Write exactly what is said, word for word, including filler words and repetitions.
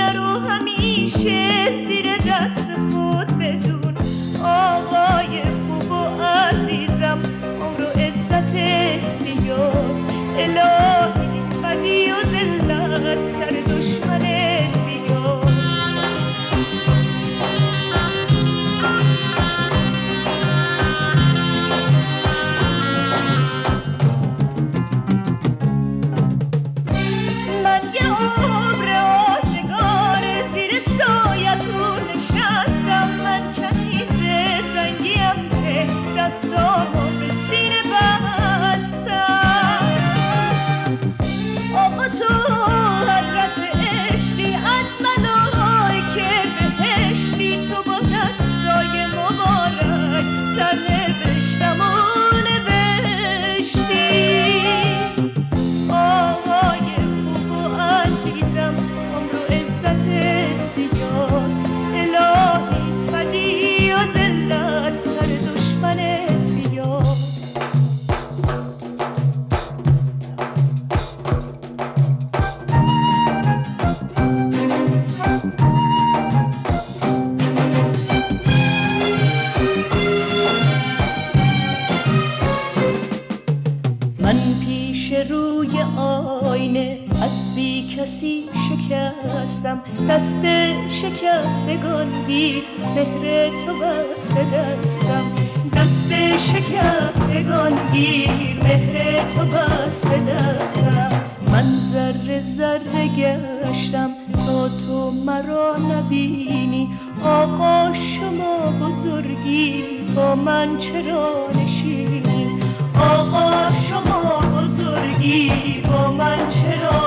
نرو همیشه زیر دست خود بدون آقای خوب و عزیزم عمر و عزتت زیاد الهی بدی و ذلت سر دشمنت بیاد من یه عمر آزگار زیر سایتون نشستم من کنیز زنگیم که دستامو به سینه بستم آقا تو حضرت عشقی از ملائکه بهشتی تو با دستای مبارک سرنوشتم و نوشتی آقای خوب و عزیزم عمر و عزتت زیاد الهی بدی و ذلت سر دشمنت بیاد من پیش روی آینه از بی کسی شکستم دست شکستگان گیر مهر تو بسته دستم دست شکستگان گیر مهر تو بسته دستم من ذره ذره گشتم تا تو مرا نبینی آقا شما بزرگی با من چرا نشینی آقا شما بزرگی با من چرا